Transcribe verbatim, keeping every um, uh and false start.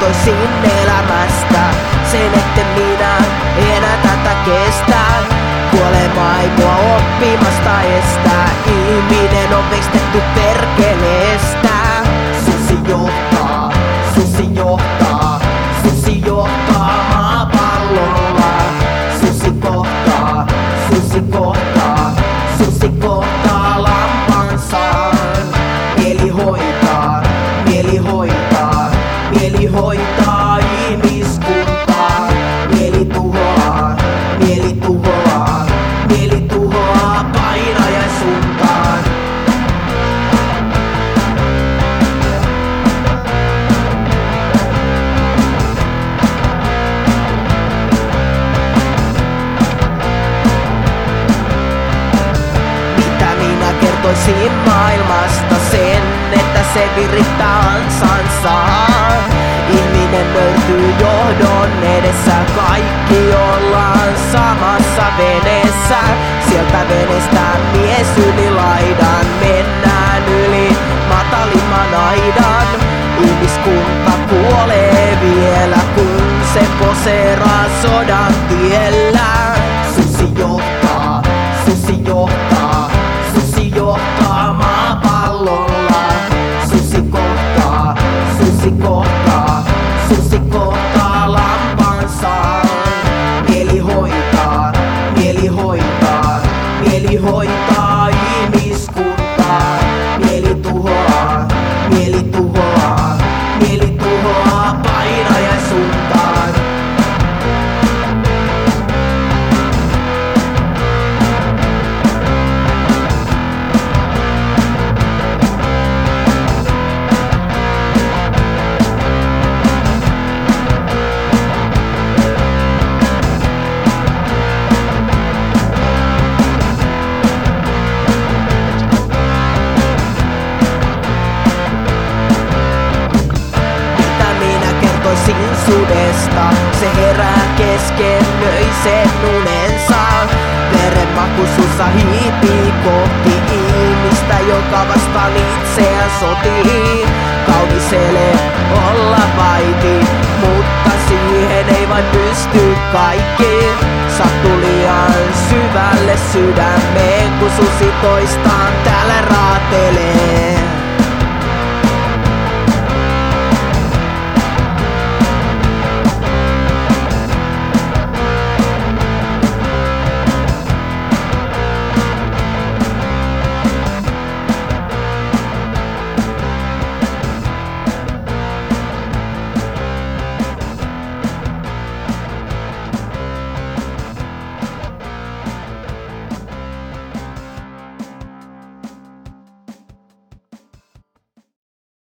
kertoisin elämästä sen, etten minä enää tätä kestä. Kuolema ei mua oppimasta estää, ihminen on veistetty perkeleestä. Susi johtaa, susi johtaa, susi johtaa maapallolla. Susi kohtaa, susi kohtaa, susi kohtaa lampansa. Mieli hoitaa, mieli hoitaa, mieli hoitaa ihmiskuntaa. Mieli tuhoaa, mieli tuhoaa, mieli tuhoaa painajan suuntaan. Mitä minä kertoisin maailmasta sen, että se virittää ansansa. Ihminen nöyrtyy johdon edessä, kaikki ollaan samassa veneessä. Sieltä venestä mies yli laidan, mennään yli matalimman aidan. Ihmiskunta kuolee vielä, kun se poseeraa sodan tiellä. Susi johtaa, susi johtaa, susi johtaa maapallolla. Susi kohtaa, susi kohtaa, susi kohtaa lampansa. Mieli hoitaa, mieli hoitaa, mieli hoitaa ihmiskuntaa. Mieli tuhoaa, mieli tuhoaa, mieli tuhoaa painajan suuntaan. Sudesta. Se herää kesken öisen unensa. Verenmaku sussa hiipii kohti ihmistä, joka vastaan itseään sotii. Kaunis ele olla vaiti, mutta siihen ei vain pysty kaikki. Sattuu liian syvälle sydämeen, kun susi toistaan täällä raatelee.